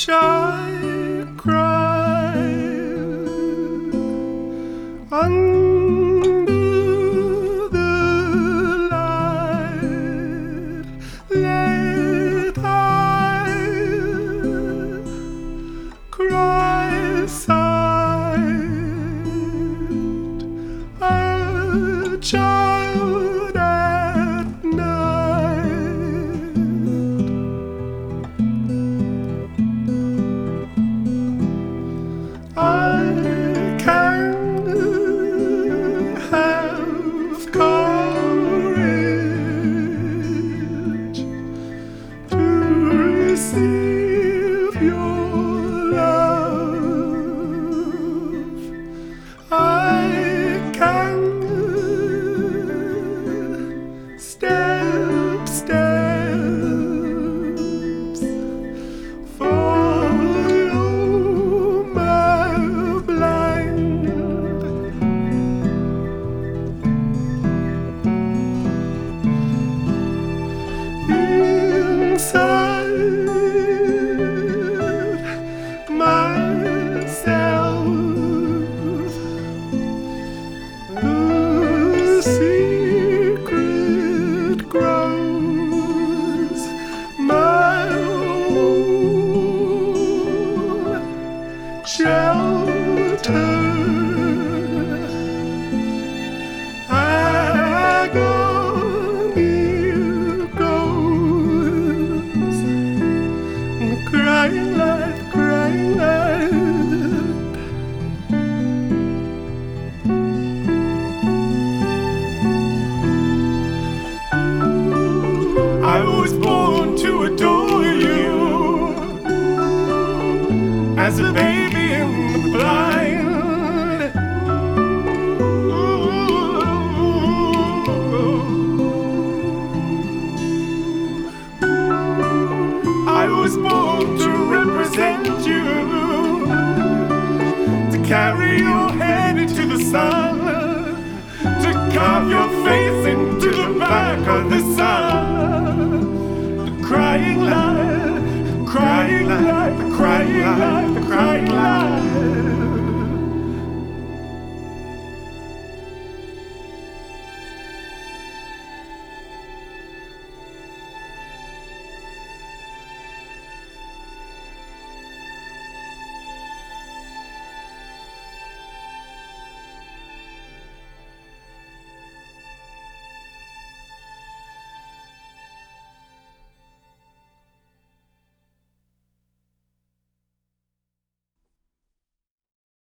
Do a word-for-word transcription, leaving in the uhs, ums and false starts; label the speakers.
Speaker 1: I cry under the light. Let I cry silent, a child at night. I can have courage to receive your love. I can step, steps follow my blind. Inside myself, the secret grows, my own shelter. Agony goes, crying light, crying light. I was born to adore you, as a baby in the blind. I was born to represent you, to carry your head into the sun, to carve your face into the back of the